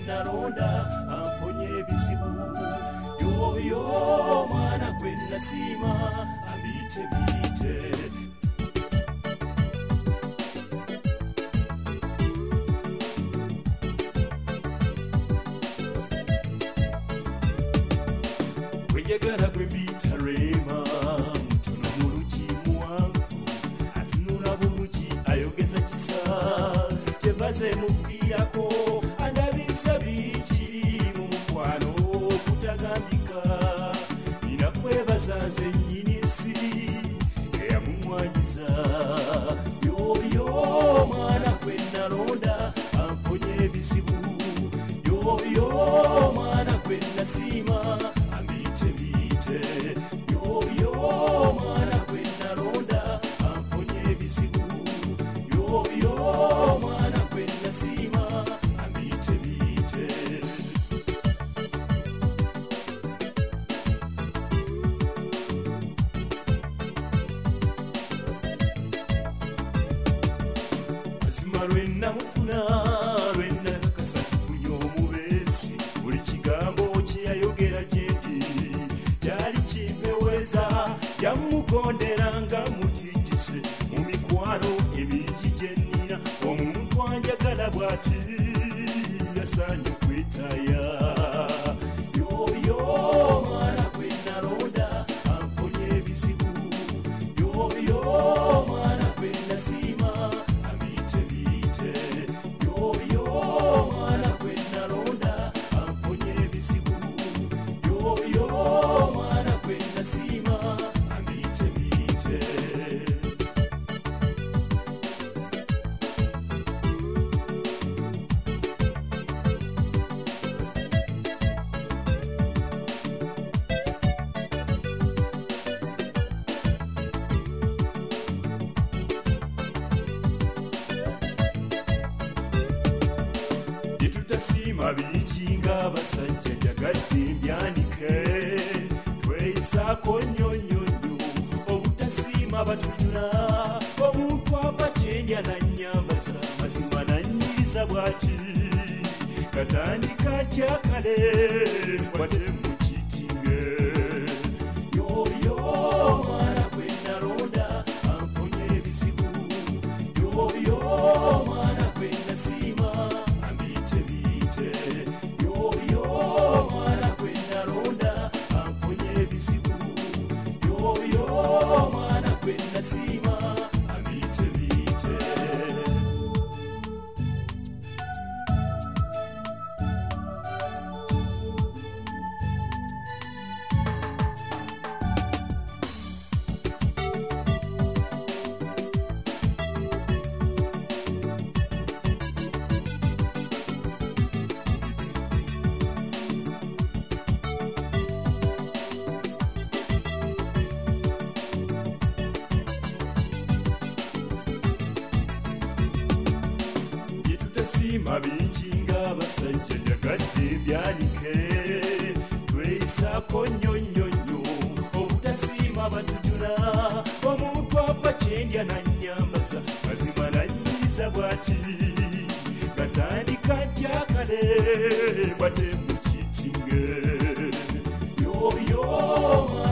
nalonda amponye ebizibu yoyo mwana gwe nasiima ambiyite biyite Wejagala gwe mbiyita Rema mutono mulugi muwanvu atunula bulungi ayogeza kisa kyebaze mufiyako andabisa biki mu mukwano kutagambika nina kwebaza nze nnyini nsi eyamumwanyiza yoyo mwana gwe nalonda amponye ebizibu yoyo mwana gwe nasiima ambiyite biyite yoyo mwana gwe nalonda amponye ebizibu yoyo mwana gwe nasiima ambiyite biyite mazima lwenamufuna lwenakakasa tufunye omubeezi buli kigambo kyeyayogera gyendi gyali kimpeweza yamugonderanga mutijise mu mikwano emingi gyennina omuntu anjagala bw'ati yasaanye kwetaya yoyo mwana gwe nalonda amponye ebizibu yoyo mwana gwe nasiima ambiyite biyite yoyo mwana gwe nalonda amponye ebizibu yoyo mwana gwe nasiima ambiyite biyite Tetutasiima bingi ng'abasajja njagadde mbyanike tweyisaako nnyonnyonnyo obutasiima batujuna omuntu abacendya nannyambaza mazima nannyiriza bw'ati katandika tyakale kwate mukitinge yoyo mwana gwe nalonda amponye ebizibu yoyo mwana gwe nasiima ambiyite biyite yoyo mwana gwe nalonda amponye ebizibu yoyo mwana gwe nasiima ambiyite biyite Tetutasiima bingi ng'abasajja njagadde mbyanike tweyisaako nnyonnyonnyo obutasiima batujuna omuntu abacendya nannyambaza mazima nannyiriza bw'ati gatandika tyakale kwate mukitinge yoyo